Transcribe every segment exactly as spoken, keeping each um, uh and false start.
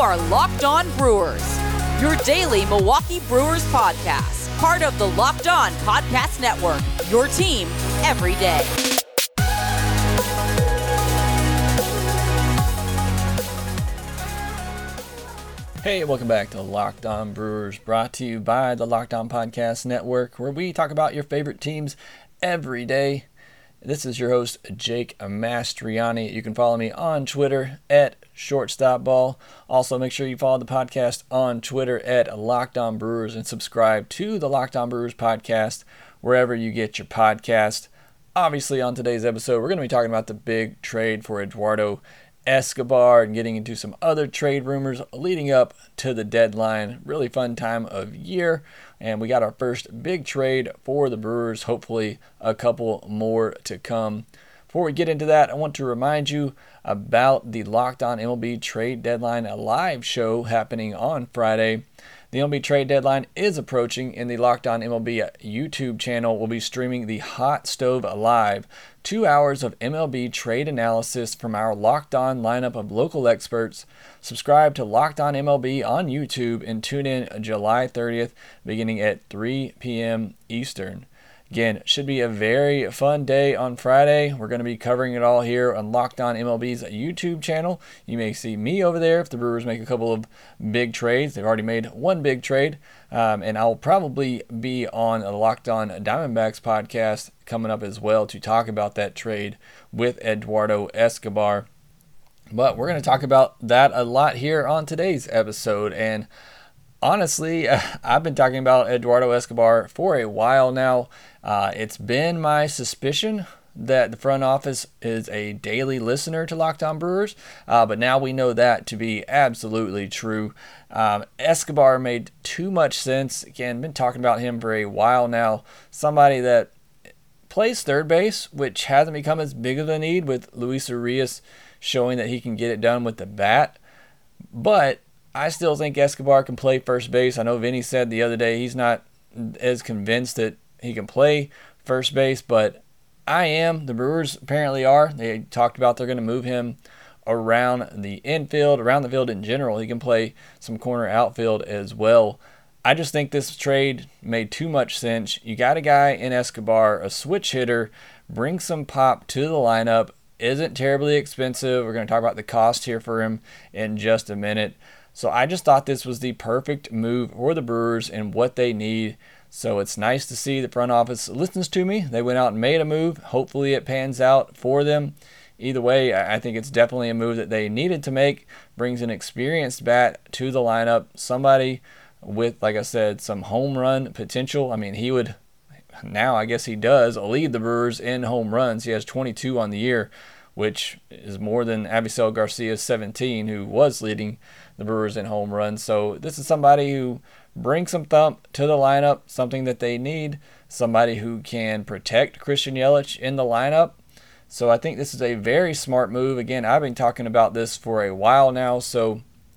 are Locked On Brewers, your daily Milwaukee Brewers podcast, part of the Locked On Podcast Network, your team every day. Hey, welcome back to Locked On Brewers, brought to you by the Locked On Podcast Network, where we talk about your favorite teams every day. This is your host, Jake Mastriani. You can follow me on Twitter at ShortstopBall. Also, make sure you follow the podcast on Twitter at Locked On Brewers and subscribe to the Locked On Brewers podcast wherever you get your podcast. Obviously, on today's episode, we're going to be talking about the big trade for Eduardo Escobar and getting into some other trade rumors leading up to the deadline. Really fun time of year, and we got our first big trade for the Brewers, hopefully a couple more to come. Before we get into that, I want to remind you about the Locked On M L B Trade Deadline live show happening on Friday. The M L B trade deadline is approaching, and the Locked On M L B YouTube channel will be streaming the Hot Stove Live, two hours of M L B trade analysis from our Locked On lineup of local experts. Subscribe to Locked On M L B on YouTube and tune in July thirtieth, beginning at three p.m. Eastern. Again, should be a very fun day on Friday. We're going to be covering it all here on Locked On M L B's YouTube channel. You may see me over there if the Brewers make a couple of big trades. They've already made one big trade. Um, and I'll probably be on a Locked On Diamondbacks podcast coming up as well to talk about that trade with Eduardo Escobar. But we're going to talk about that a lot here on today's episode. And honestly, I've been talking about Eduardo Escobar for a while now. Uh, it's been my suspicion that the front office is a daily listener to Locked On Brewers, uh, but now we know that to be absolutely true. Um, Escobar made too much sense. Again, been talking about him for a while now. Somebody that plays third base, which hasn't become as big of a need with Luis Urias showing that he can get it done with the bat. But I still think Escobar can play first base. I know Vinny said the other day he's not as convinced that he can play first base, but I am. The Brewers apparently are. They talked about they're going to move him around the infield, around the field in general. He can play some corner outfield as well. I just think this trade made too much sense. You got a guy in Escobar, a switch hitter, bring some pop to the lineup. Isn't terribly expensive. We're going to talk about the cost here for him in just a minute. So I just thought this was the perfect move for the Brewers and what they need. So it's nice to see the front office listens to me. They went out and made a move. Hopefully it pans out for them. Either way, I think it's definitely a move that they needed to make. Brings an experienced bat to the lineup. Somebody with, like I said, some home run potential. I mean, he would, now I guess he does, lead the Brewers in home runs. He has twenty-two on the year, which is more than Avisail Garcia's seventeen, who was leading the Brewers in home runs. So this is somebody who brings some thump to the lineup, something that they need, somebody who can protect Christian Yelich in the lineup. So I think this is a very smart move. Again, I've been talking about this for a while now, so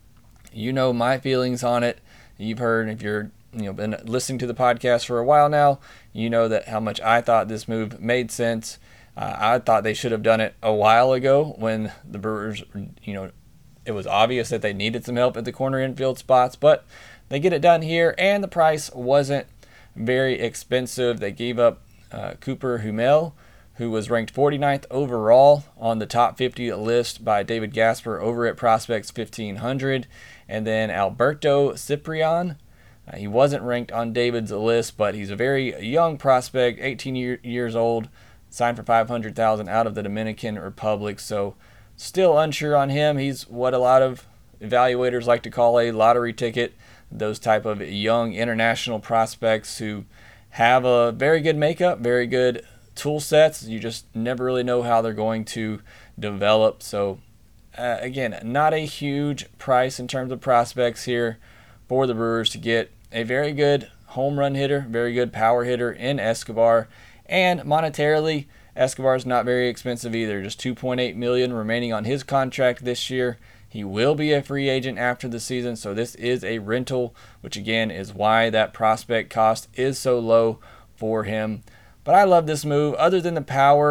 you know my feelings on it. You've heard, if you're you know been listening to the podcast for a while now, you know that how much I thought this move made sense. Uh, I thought they should have done it a while ago when the Brewers, you know, it was obvious that they needed some help at the corner infield spots, but they get it done here, and the price wasn't very expensive. They gave up uh, Cooper Hummel, who was ranked forty-ninth overall on the top fifty list by David Gasper over at Prospects fifteen hundred, and then Alberto Ciprian. Uh, he wasn't ranked on David's list, but he's a very young prospect, eighteen year, years old, signed for five hundred thousand dollars out of the Dominican Republic, so still unsure on him. He's what a lot of evaluators like to call a lottery ticket. Those type of young international prospects who have a very good makeup, very good tool sets. You just never really know how they're going to develop. So uh, again, not a huge price in terms of prospects here for the Brewers to get a very good home run hitter, very good power hitter in Escobar. And monetarily, Escobar is not very expensive either. Just two point eight million dollars remaining on his contract this year. He will be a free agent after the season, so this is a rental, which again is why that prospect cost is so low for him. But I love this move. Other than the power,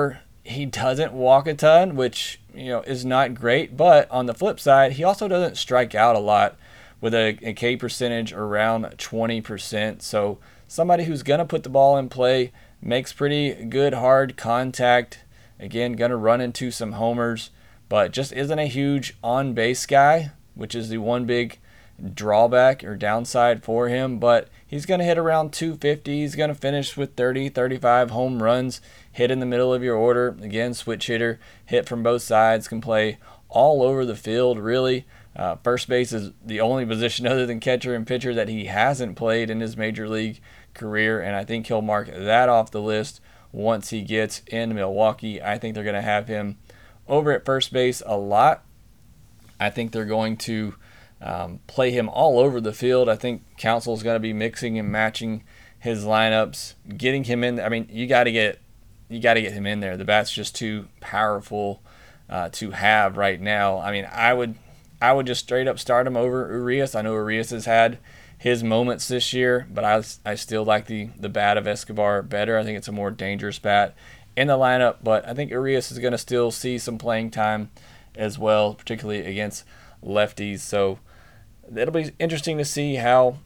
he doesn't walk a ton, which, you know, is not great. But on the flip side, he also doesn't strike out a lot with a, a K percentage around twenty percent. So somebody who's going to put the ball in play, makes pretty good hard contact. Again, going to run into some homers, but just isn't a huge on-base guy, which is the one big drawback or downside for him. But he's going to hit around two fifty. He's going to finish with thirty, thirty-five home runs, hit in the middle of your order. Again, switch hitter, hit from both sides, can play all over the field, really. Uh, first base is the only position other than catcher and pitcher that he hasn't played in his major league career, and I think he'll mark that off the list once he gets in Milwaukee. I think they're going to have him over at first base a lot. I think they're going to um, play him all over the field. I think Counsell's going to be mixing and matching his lineups, getting him in. I mean, you got to get you got to get him in there. The bat's just too powerful uh, to have right now. I mean, I would I would just straight up start him over Urias. I know Urias has had his moments this year, but I, I still like the, the bat of Escobar better. I think it's a more dangerous bat in the lineup, but I think Urias is going to still see some playing time as well, particularly against lefties. So it'll be interesting to see how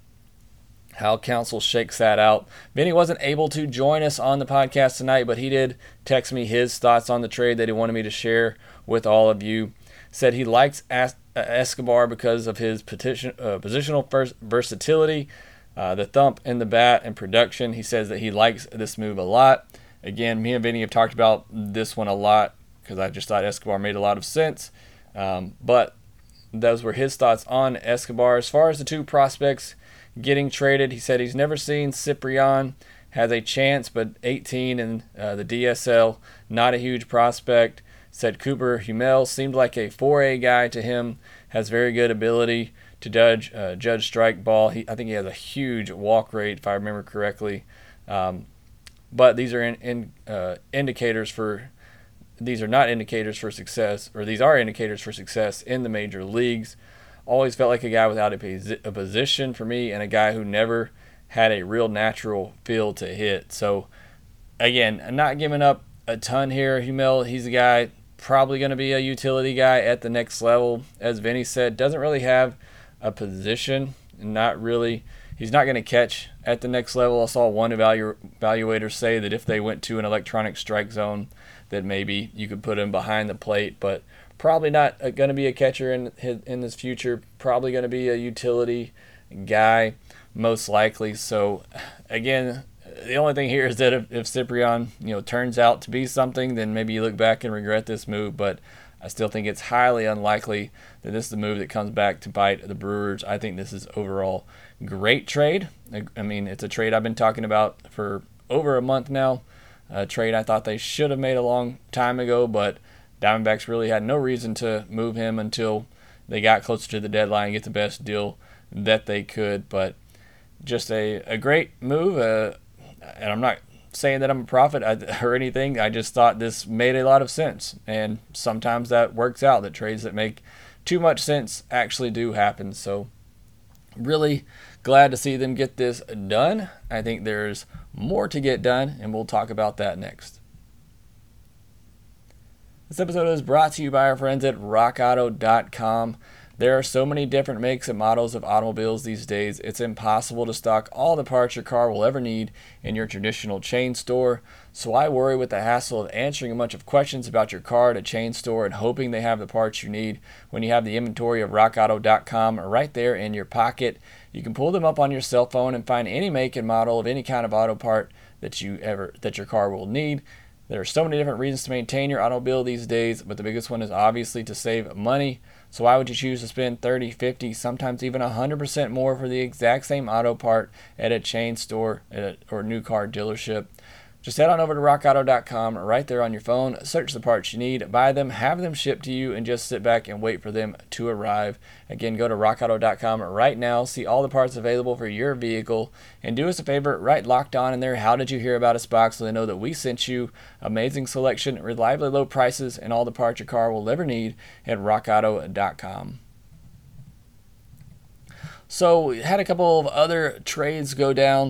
how Counsell shakes that out. Vinny wasn't able to join us on the podcast tonight, but he did text me his thoughts on the trade that he wanted me to share with all of you. Said he likes As- Escobar because of his petition, uh, positional first versatility, uh, the thump in the bat, and production. He says that he likes this move a lot. Again, me and Vinny have talked about this one a lot because I just thought Escobar made a lot of sense. Um, but those were his thoughts on Escobar. As far as the two prospects getting traded, he said he's never seen Ciprian, has a chance, but eighteen in uh, the D S L, not a huge prospect. Said Cooper Hummel seemed like a four A guy to him, has very good ability to judge uh, judge strike ball. He, I think he has a huge walk rate, if I remember correctly. Um, but these are in, in, uh, indicators for these are not indicators for success, or these are indicators for success in the major leagues. Always felt like a guy without a, a position for me, and a guy who never had a real natural feel to hit. So again, not giving up a ton here. Hummel, he's a guy probably going to be a utility guy at the next level. As Vinny said, doesn't really have a position, not really. He's not going to catch at the next level. I saw one evalu- evaluator say that if they went to an electronic strike zone, that maybe you could put him behind the plate, but probably not going to be a catcher in his, in this future. Probably going to be a utility guy, most likely. So, again, the only thing here is that if, if Ciprian, you know, turns out to be something, then maybe you look back and regret this move. But I still think it's highly unlikely that this is the move that comes back to bite the Brewers. I think this is overall great trade. I mean, it's a trade I've been talking about for over a month now. A trade I thought they should have made a long time ago, but Diamondbacks really had no reason to move him until they got closer to the deadline and get the best deal that they could. But just a, a great move. Uh, and I'm not saying that I'm a prophet or anything. I just thought this made a lot of sense. And sometimes that works out, that trades that make too much sense actually do happen. So really glad to see them get this done. I think there's more to get done, and we'll talk about that next. This episode is brought to you by our friends at rock auto dot com. There are so many different makes and models of automobiles these days, it's impossible to stock all the parts your car will ever need in your traditional chain store. So I worry with the hassle of answering a bunch of questions about your car at a chain store and hoping they have the parts you need when you have the inventory of rock auto dot com right there in your pocket. You can pull them up on your cell phone and find any make and model of any kind of auto part that you ever that your car will need. There are so many different reasons to maintain your automobile these days, but the biggest one is obviously to save money. So why would you choose to spend thirty, fifty, sometimes even one hundred percent more for the exact same auto part at a chain store or new car dealership? Just head on over to rock auto dot com right there on your phone, search the parts you need, buy them, have them shipped to you, and just sit back and wait for them to arrive. Again, go to rock auto dot com right now, see all the parts available for your vehicle, and do us a favor, write Locked On in there, how did you hear about us box, so they know that we sent you. Amazing selection, reliably low prices, and all the parts your car will ever need at rock auto dot com. So we had a couple of other trades go down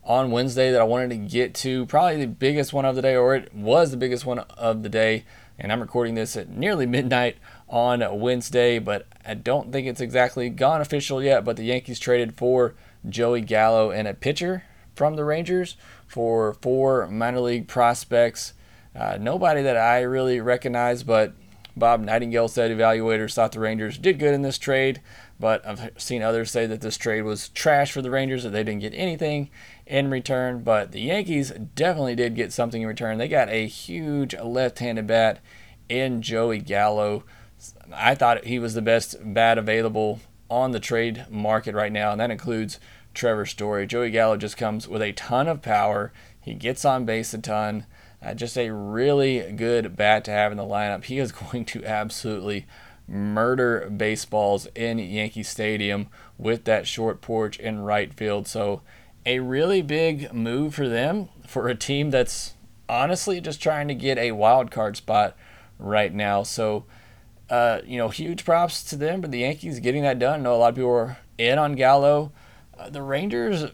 on Wednesday that I wanted to get to. Probably the biggest one of the day, or it was the biggest one of the day. And I'm recording this at nearly midnight on Wednesday, but I don't think it's exactly gone official yet. But the Yankees traded for Joey Gallo and a pitcher from the Rangers for four minor league prospects. Uh, nobody that I really recognize, but Bob Nightingale said evaluators thought the Rangers did good in this trade, but I've seen others say that this trade was trash for the Rangers, that they didn't get anything in return. But the Yankees definitely did get something in return. They got a huge left-handed bat in Joey Gallo. I thought he was the best bat available on the trade market right now, and that includes Trevor Story. Joey Gallo just comes with a ton of power. He gets on base a ton. Uh, just a really good bat to have in the lineup. He is going to absolutely murder baseballs in Yankee Stadium with that short porch in right field. So a really big move for them, for a team that's honestly just trying to get a wild card spot right now. So, uh, you know, huge props to them, but the Yankees getting that done. I know a lot of people were in on Gallo. Uh, the Rangers,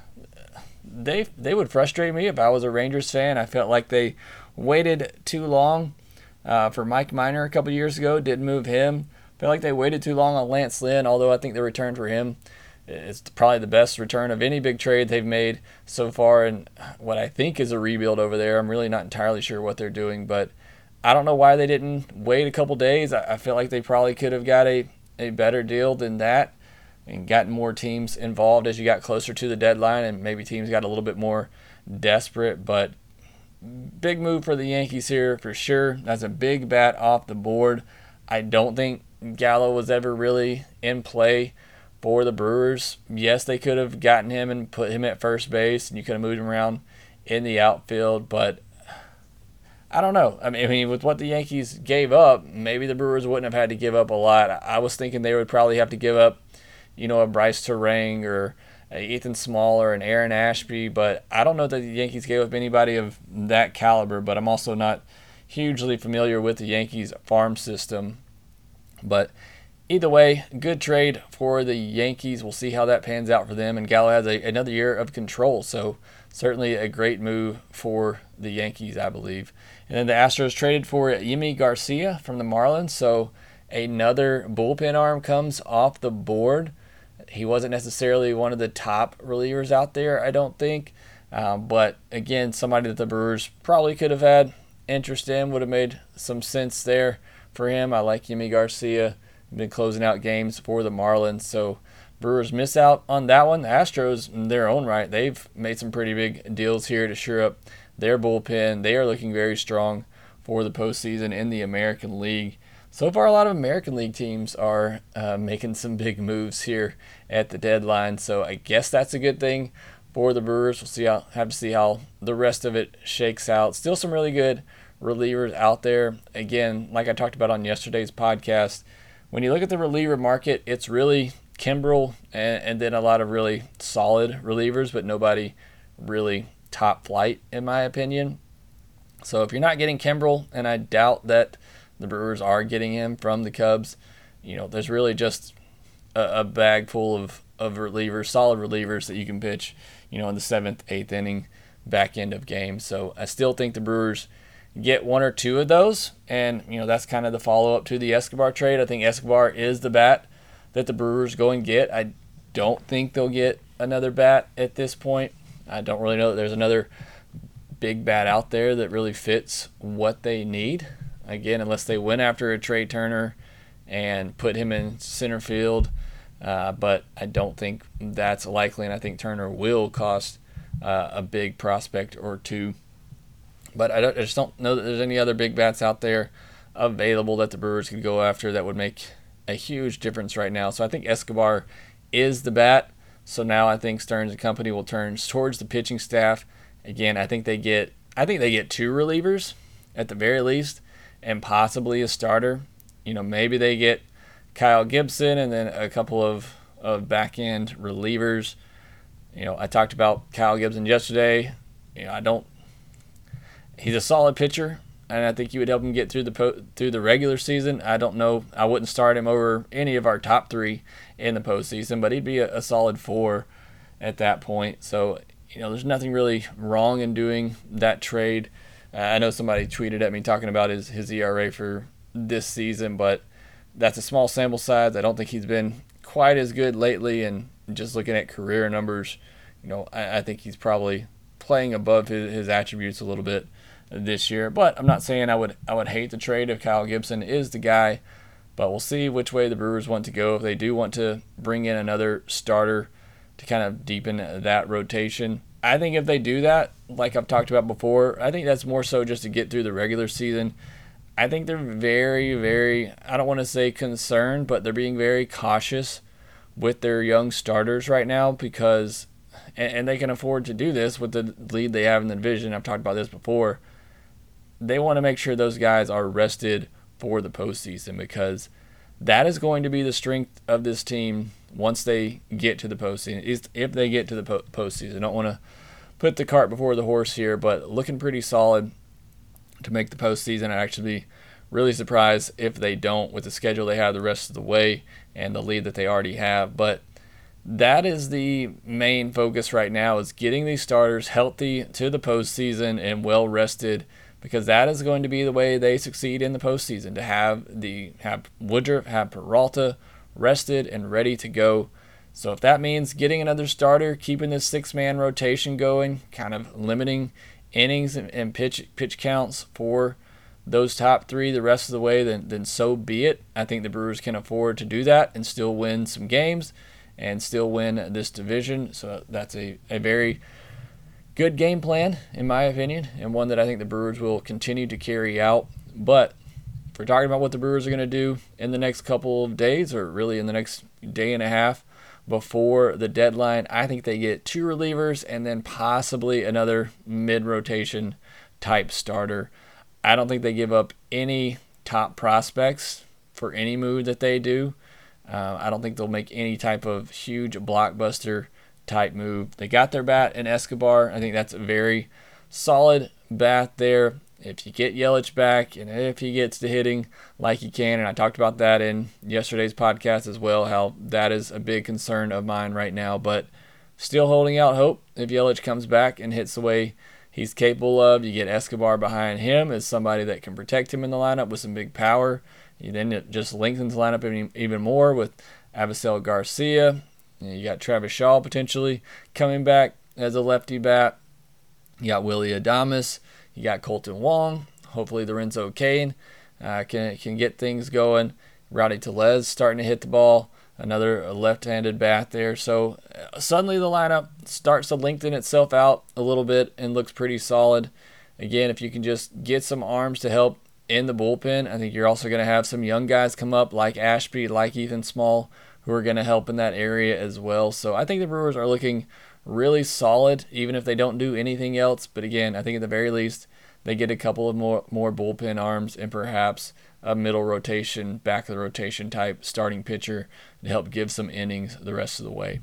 they they would frustrate me if I was a Rangers fan. I felt like they waited too long uh, for Mike Minor a couple years ago. Didn't move him. I feel like they waited too long on Lance Lynn, although I think the return for him is probably the best return of any big trade they've made so far in what I think is a rebuild over there. I'm really not entirely sure what they're doing, but I don't know why they didn't wait a couple days. I, I feel like they probably could have got a, a better deal than that and gotten more teams involved as you got closer to the deadline, and maybe teams got a little bit more desperate. But big move for the Yankees here for sure. That's a big bat off the board. I don't think Gallo was ever really in play for the Brewers. Yes, they could have gotten him and put him at first base, and you could have moved him around in the outfield, but I don't know. I mean, I mean, with what the Yankees gave up, maybe the Brewers wouldn't have had to give up a lot. I was thinking they would probably have to give up, you know, a Bryce Terang or a Ethan Small or an Aaron Ashby, but I don't know that the Yankees gave up anybody of that caliber, but I'm also not hugely familiar with the Yankees farm system. But either way, good trade for the Yankees. We'll see how that pans out for them, and Gallo has a, another year of control, so certainly a great move for the Yankees, I believe. And then the Astros traded for Yimi Garcia from the Marlins, so another bullpen arm comes off the board. He wasn't necessarily one of the top relievers out there, I don't think. Um, but, again, somebody that the Brewers probably could have had interest in, would have made some sense there for him. I like Yimi Garcia. Been closing out games for the Marlins, so Brewers miss out on that one. The Astros, in their own right, they've made some pretty big deals here to shore up their bullpen. They are looking very strong for the postseason in the American League. So far, a lot of American League teams are uh, making some big moves here at the deadline, so I guess that's a good thing for the Brewers. We'll see how, have to see how the rest of it shakes out. Still some really good relievers out there. Again, like I talked about on yesterday's podcast, when you look at the reliever market, it's really Kimbrel and, and then a lot of really solid relievers, but nobody really top flight, in my opinion. So if you're not getting Kimbrel, and I doubt that the Brewers are getting him from the Cubs, you know, there's really just a, a bag full of, of relievers, solid relievers that you can pitch, you know, in the seventh, eighth inning, back end of games. So I still think the Brewers get one or two of those, and you know that's kind of the follow-up to the Escobar trade. I think Escobar is the bat that the Brewers go and get. I don't think they'll get another bat at this point. I don't really know that there's another big bat out there that really fits what they need. Again, unless they went after a Trey Turner and put him in center field, uh, but I don't think that's likely, and I think Turner will cost uh, a big prospect or two. But I, don't, I just don't know that there's any other big bats out there available that the Brewers could go after that would make a huge difference right now. So I think Escobar is the bat. So now I think Stearns and company will turn towards the pitching staff. Again, I think they get I think they get two relievers at the very least, and possibly a starter. You know, maybe they get Kyle Gibson and then a couple of, of back-end relievers. You know, I talked about Kyle Gibson yesterday. You know, I don't He's a solid pitcher, and I think you would help him get through the po- through the regular season. I don't know. I wouldn't start him over any of our top three in the postseason, but he'd be a, a solid four at that point. So you know, there's nothing really wrong in doing that trade. Uh, I know somebody tweeted at me talking about his, his E R A for this season, but that's a small sample size. I don't think he's been quite as good lately, and just looking at career numbers, you know, I, I think he's probably playing above his, his attributes a little bit this year. But I'm not saying I would I would hate the trade if Kyle Gibson is the guy, but we'll see which way the Brewers want to go. If they do want to bring in another starter to kind of deepen that rotation, I think if they do that, like I've talked about before, I think that's more so just to get through the regular season. I think they're very, very, I don't want to say concerned, but they're being very cautious with their young starters right now because, and they can afford to do this with the lead they have in the division. I've talked about this before. They want to make sure those guys are rested for the postseason because that is going to be the strength of this team once they get to the postseason. If they get to the postseason, I don't want to put the cart before the horse here, but looking pretty solid to make the postseason. I'd actually be really surprised if they don't with the schedule they have the rest of the way and the lead that they already have. But that is the main focus right now, is getting these starters healthy to the postseason and well rested, because that is going to be the way they succeed in the postseason, to have the have Woodruff, have Peralta rested and ready to go. So if that means getting another starter, keeping this six-man rotation going, kind of limiting innings and, and pitch pitch counts for those top three the rest of the way, then then so be it. I think the Brewers can afford to do that and still win some games and still win this division. So that's a, a very good game plan, in my opinion, and one that I think the Brewers will continue to carry out. But if we're talking about what the Brewers are going to do in the next couple of days, or really in the next day and a half before the deadline, I think they get two relievers and then possibly another mid-rotation type starter. I don't think they give up any top prospects for any move that they do. Uh, I don't think they'll make any type of huge blockbuster type move. They got their bat in Escobar. I think that's a very solid bat there. If you get Yelich back and if he gets to hitting like he can, and I talked about that in yesterday's podcast as well, how that is a big concern of mine right now, but still holding out hope. If Yelich comes back and hits the way he's capable of, you get Escobar behind him as somebody that can protect him in the lineup with some big power. You then it just lengthens the lineup even more with Avisail Garcia. You got Travis Shaw potentially coming back as a lefty bat. You got Willy Adames. You got Colton Wong. Hopefully Lorenzo Cain uh, can can get things going. Rowdy Tellez starting to hit the ball. Another left-handed bat there. So uh, suddenly the lineup starts to lengthen itself out a little bit and looks pretty solid. Again, if you can just get some arms to help in the bullpen, I think you're also going to have some young guys come up like Ashby, like Ethan Small, who are going to help in that area as well. So I think the Brewers are looking really solid, even if they don't do anything else. But again, I think at the very least, they get a couple of more, more bullpen arms and perhaps a middle rotation, back of the rotation type starting pitcher to help give some innings the rest of the way.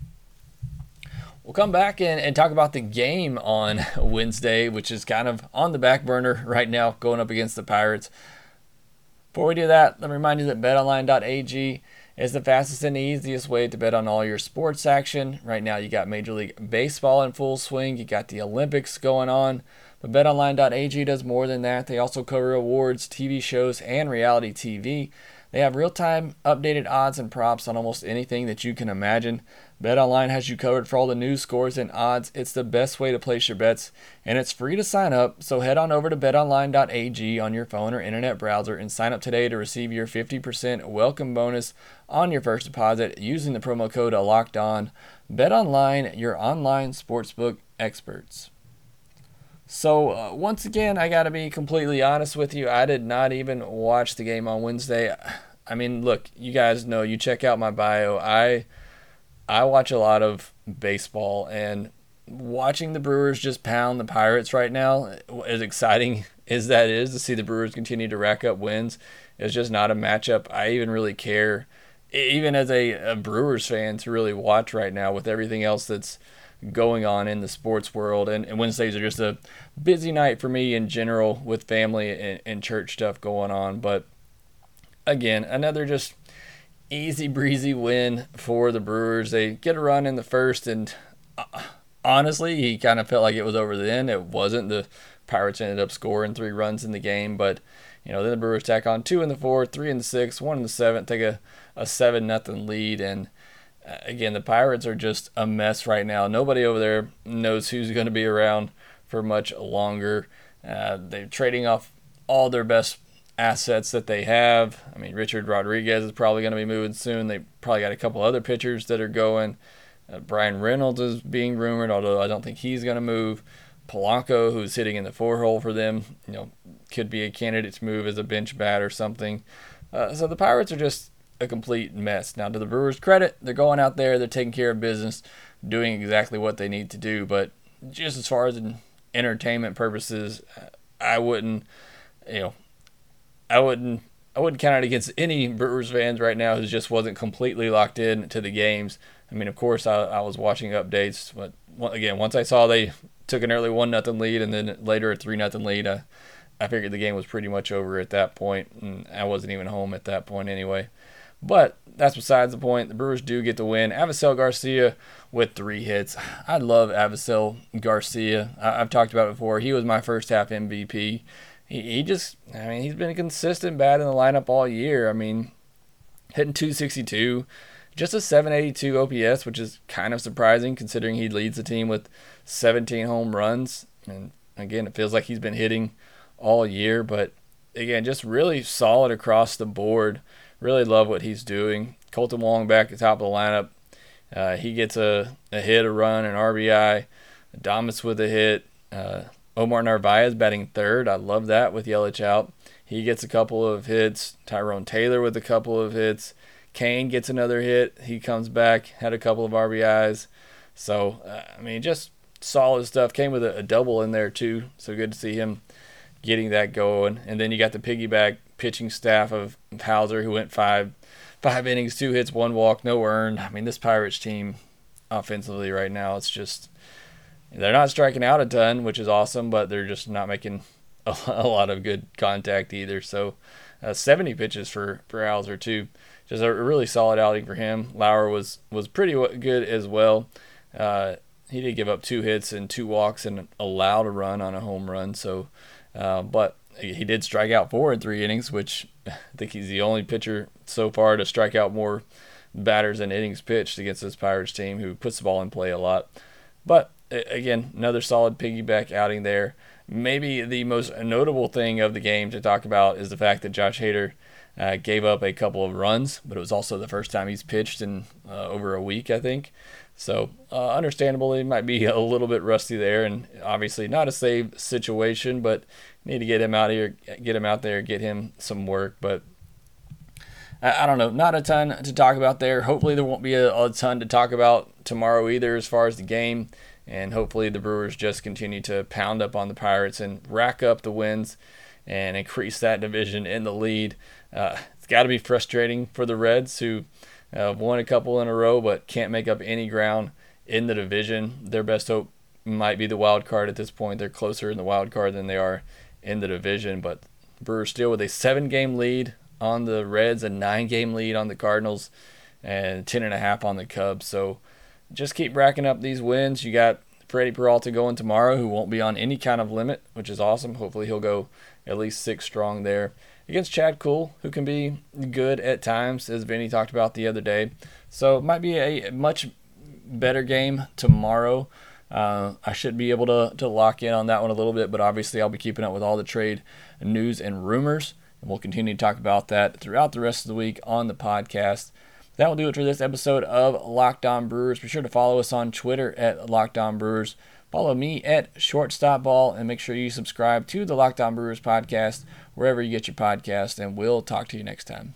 We'll come back and, and talk about the game on Wednesday, which is kind of on the back burner right now, going up against the Pirates. Before we do that, let me remind you that bet online dot a g is the fastest and easiest way to bet on all your sports action. Right now, you got Major League Baseball in full swing. You got the Olympics going on. But bet online dot a g does more than that. They also cover awards, T V shows, and reality T V. They have real-time updated odds and props on almost anything that you can imagine. BetOnline has you covered for all the news, scores, and odds. It's the best way to place your bets, and it's free to sign up. So head on over to bet online dot a g on your phone or internet browser and sign up today to receive your fifty percent welcome bonus on your first deposit using the promo code LOCKEDON. BetOnline, your online sportsbook experts. So, uh, once again, I got to be completely honest with you. I did not even watch the game on Wednesday. I mean, look, you guys know, you check out my bio. I I watch a lot of baseball, and watching the Brewers just pound the Pirates right now, as exciting as that is to see the Brewers continue to rack up wins, is just not a matchup I even really care, even as a, a Brewers fan, to really watch right now with everything else that's going on in the sports world. And, and Wednesdays are just a busy night for me in general with family and, and church stuff going on. But again, another just easy breezy win for the Brewers. They get a run in the first, and honestly, he kind of felt like it was over then. It wasn't. The Pirates ended up scoring three runs in the game, but you know, then the Brewers tack on two in the fourth, three in the sixth, one in the seventh, take a, a seven nothing lead. And uh, again, the Pirates are just a mess right now. Nobody over there knows who's going to be around for much longer. Uh, they're trading off all their best assets that they have. I mean, Richard Rodriguez is probably going to be moving soon. They probably got a couple other pitchers that are going. Uh, Brian Reynolds is being rumored, although I don't think he's going to move. Polanco, who's hitting in the four hole for them, you know, could be a candidate to move as a bench bat or something. Uh, so the Pirates are just a complete mess. Now, to the Brewers' credit, they're going out there, they're taking care of business, doing exactly what they need to do. But just as far as entertainment purposes, I wouldn't, you know, I wouldn't, I wouldn't count it against any Brewers fans right now who just wasn't completely locked in to the games. I mean, of course, I, I was watching updates, but again, once I saw they took an early one nothing lead and then later a three nothing lead, I, I figured the game was pretty much over at that point, and I wasn't even home at that point anyway. But that's besides the point. The Brewers do get the win. Avisail Garcia with three hits. I love Avisail Garcia. I, I've talked about it before. He was my first half M V P. He, he just, I mean, he's been a consistent bat in the lineup all year. I mean, hitting two sixty-two, just a seven eighty-two O P S, which is kind of surprising considering he leads the team with seventeen home runs. And again, it feels like he's been hitting all year, but again, just really solid across the board. Really love what he's doing. Colton Wong back at the top of the lineup. Uh, he gets a, a hit, a run, an R B I. Adames with a hit. Uh, Omar Narvaez batting third. I love that with Yelich out. He gets a couple of hits. Tyrone Taylor with a couple of hits. Kane gets another hit. He comes back, had a couple of R B Is. So, uh, I mean, just solid stuff. Came with a, a double in there, too. So good to see him getting that going. And then you got the piggyback pitching staff of Hauser, who went five five innings, two hits, one walk, no earned. I mean, this Pirates team offensively right now, it's just, they're not striking out a ton, which is awesome, but they're just not making a, a lot of good contact either. So uh, seventy pitches for, for Hauser, too. Just a really solid outing for him. Lauer was, was pretty good as well. Uh, he did give up two hits and two walks and allowed a run on a home run. So, uh, but he did strike out four in three innings, which I think he's the only pitcher so far to strike out more batters than innings pitched against this Pirates team, who puts the ball in play a lot. But again, another solid piggyback outing there. Maybe the most notable thing of the game to talk about is the fact that Josh Hader uh, gave up a couple of runs, but it was also the first time he's pitched in uh, over a week, I think. So uh, understandable, he might be a little bit rusty there, and obviously not a save situation, but need to get him out here, get him out there, get him some work. But I, I don't know, not a ton to talk about there. Hopefully there won't be a, a ton to talk about tomorrow either as far as the game, and hopefully the Brewers just continue to pound up on the Pirates and rack up the wins and increase that division in the lead. Uh, it's got to be frustrating for the Reds, who Uh, won a couple in a row, but can't make up any ground in the division. Their best hope might be the wild card at this point. They're closer in the wild card than they are in the division, but the Brewers still with a seven-game lead on the Reds, a nine-game lead on the Cardinals, and ten and a half on the Cubs. So just keep racking up these wins. You got Freddie Peralta going tomorrow, who won't be on any kind of limit, which is awesome. Hopefully he'll go at least six strong there against Chad Kuhl, who can be good at times, as Vinny talked about the other day. So it might be a much better game tomorrow. Uh, I should be able to, to lock in on that one a little bit, but obviously I'll be keeping up with all the trade news and rumors, and we'll continue to talk about that throughout the rest of the week on the podcast. That will do it for this episode of Locked On Brewers. Be sure to follow us on Twitter at Locked On Brewers. Follow me at Shortstop Ball, and make sure you subscribe to the Locked On Brewers podcast wherever you get your podcast, and we'll talk to you next time.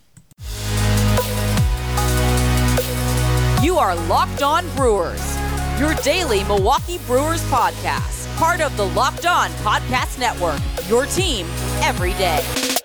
You are Locked On Brewers, your daily Milwaukee Brewers podcast, part of the Locked On Podcast Network, your team every day.